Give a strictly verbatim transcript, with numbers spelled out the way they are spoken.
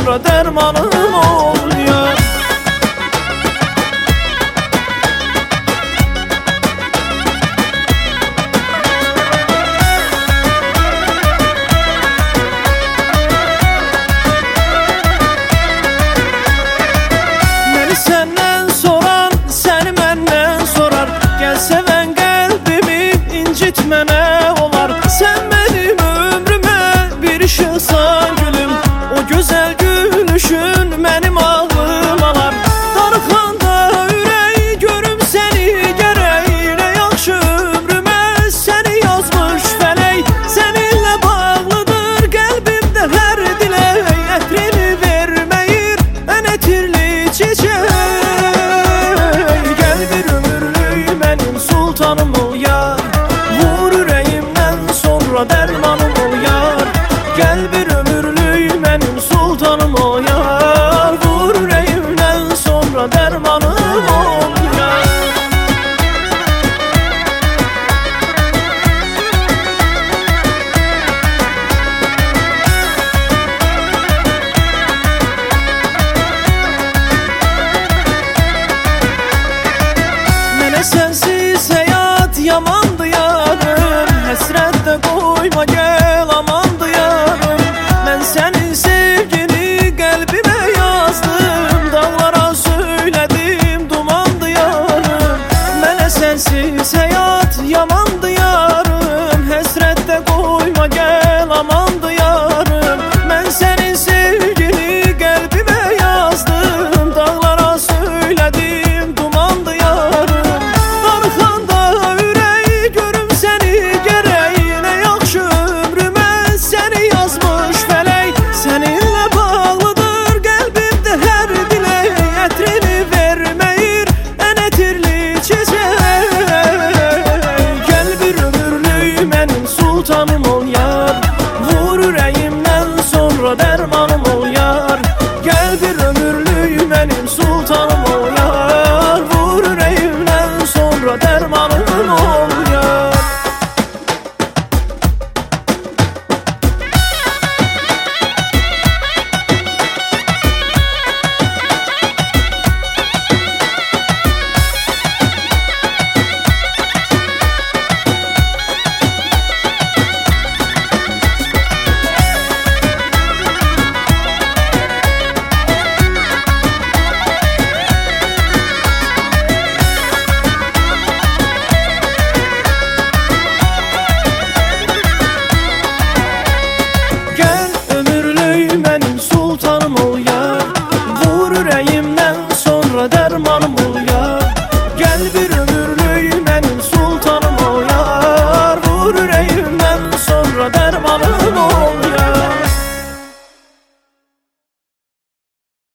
sonra dermanım ol ya. Beni senden soran seni benden sorar. Gel seven kalbimi incitme ne olar. Sen benim ömrüme bir ışıksan gülüm, o güzel gülüşün benim ağlım alar. Darıxanda ürək görüm seni gerək, ne yaxşı ömrüme seni yazmış fələk. Seninle bağlıdır qəlbimdə hər dilək, ətrini verməyir ən ətirli çiçək. Gəl bir ömürlük mənim sultanım ol yar, vur ürəyimdən sonra dərmanım ol yar. Gəl bir ömürlük mənim sultanım ol yar, vur ürəyimdən sonra dərmanım ol yar. Mənə sənsiz həyat yamandı yarım, həsrətdə qoyma gəl amandı yarım. Mən sənin sevgini qəlbimə yazdım, dağlara söylədim dumandı yarım. Mənə sənsiz həyat yamandı yarım, həsrətdə qoyma gəl amandı yarım. Mən sənin sevgini qəlbimə yazdım, dağlara söylədim dumandı yarım. Darıxanda ürək görüm səni gerək, nə yaxşı ömrümə səni yazmış fələk. Səninlə bağlıdır qəlbimdə hər dilək, ətrini verməyir ən ətirli çiçək. Gəl bir ömürlük mənim sultanım ol yar, vur ürəyimdən sonra dərmanım ol yar. Gəl bir ömürlük mənim sultanım ol yar, vur ürəyimdən sonra dərmanım ol yar. Gel ömürlük mənim sultanım ol yar,